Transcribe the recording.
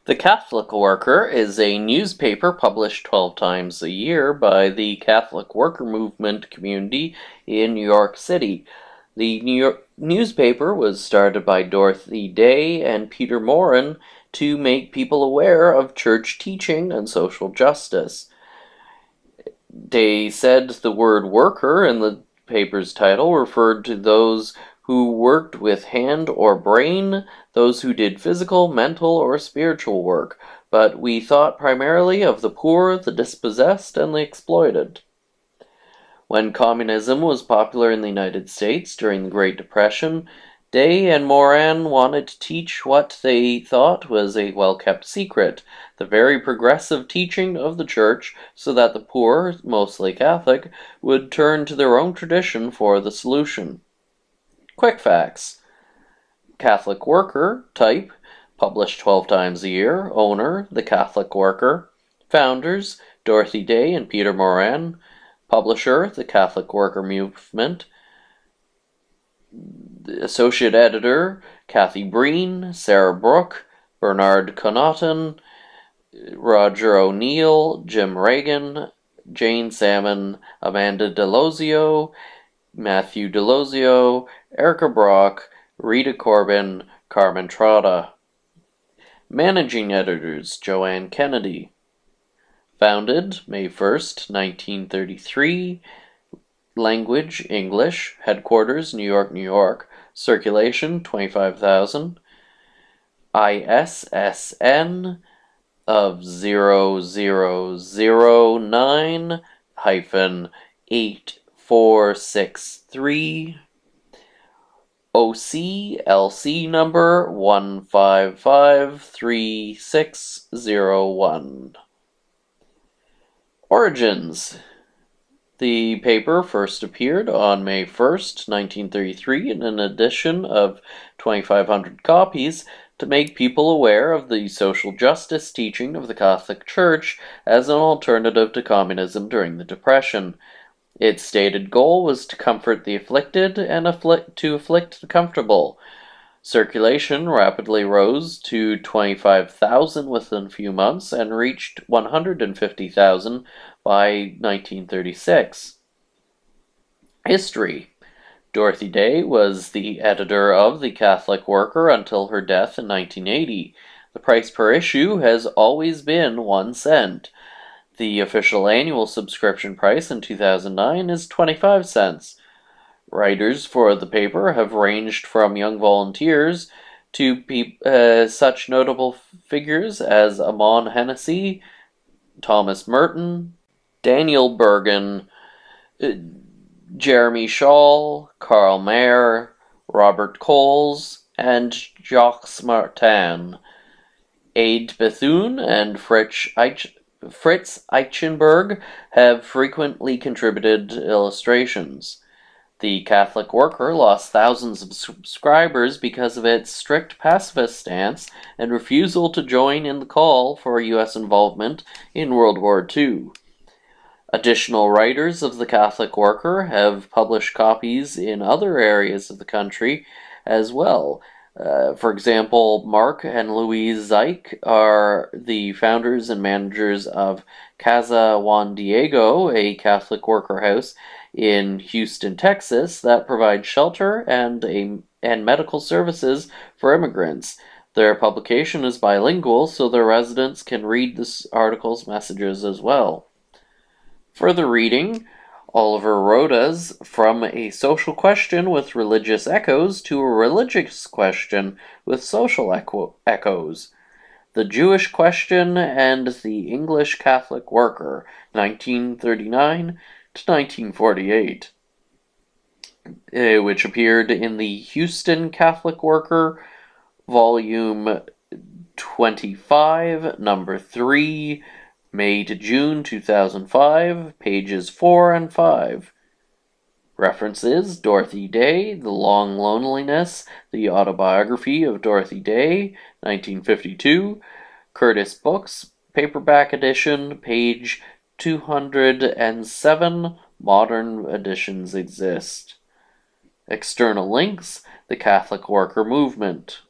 The Catholic Worker is a newspaper published 12 times a year by the Catholic worker movement community in New York City. The New York newspaper was started by Dorothy Day and Peter Morin to make people aware of church teaching and social justice. Day said the word worker in the paper's title referred to those who worked with hand or brain, those who did physical, mental, or spiritual work, but we thought primarily of the poor, the dispossessed, and the exploited. When communism was popular in the United States during the Great Depression, Day and Morin wanted to teach what they thought was a well-kept secret, the very progressive teaching of the Church, so that the poor, mostly Catholic, would turn to their own tradition for the solution. Quick facts. Catholic Worker, type, published 12 times a year, owner, The Catholic Worker, founders, Dorothy Day and Peter Morin, publisher, The Catholic Worker Movement, associate editor, Kathy Breen, Sarah Brooke, Bernard Connaughton, Roger O'Neill, Jim Reagan, Jane Salmon, Amanda Delosio, Matthew Delosio, Erica Brock, Rita Corbin, Carmen Trotta. Managing editors, Joanne Kennedy. Founded May 1st, 1933. Language, English. Headquarters, New York, New York. Circulation, 25,000. ISSN of 0009-8463. OCLC number 1553601. Origins. The paper first appeared on May 1st, 1933 in an edition of 2,500 copies to make people aware of the social justice teaching of the Catholic Church as an alternative to communism during the Depression. Its stated goal was to comfort the afflicted and to afflict the comfortable. Circulation rapidly rose to 25,000 within a few months and reached 150,000 by 1936. History. Dorothy Day was the editor of The Catholic Worker until her death in 1980. The price per issue has always been 1 cent. The official annual subscription price in 2009 is 25 cents. Writers for the paper have ranged from young volunteers to such notable figures as Amon Hennessy, Thomas Merton, Daniel Bergen, Jeremy Shaw, Karl Mayer, Robert Coles, and Jacques Martin. Ade Bethune and Fritz Eichenberg have frequently contributed illustrations. The Catholic Worker lost thousands of subscribers because of its strict pacifist stance and refusal to join in the call for U.S. involvement in World War II. Additional writers of the Catholic Worker have published copies in other areas of the country as well. For example, Mark and Louise Zeich are the founders and managers of Casa Juan Diego, a Catholic worker house in Houston, Texas, that provides shelter and medical services for immigrants. Their publication is bilingual, so their residents can read this article's messages as well. Further reading, Oliver Roda's From a Social Question with Religious Echoes to a Religious Question with Social Echoes. The Jewish Question and the English Catholic Worker, 1939 to 1948, which appeared in the Houston Catholic Worker, Volume 25, Number 3, May to June 2005, pages 4 and 5. References: Dorothy Day, The Long Loneliness, The Autobiography of Dorothy Day, 1952, Curtis Books, paperback edition, page 207, modern editions exist. External links: The Catholic Worker Movement.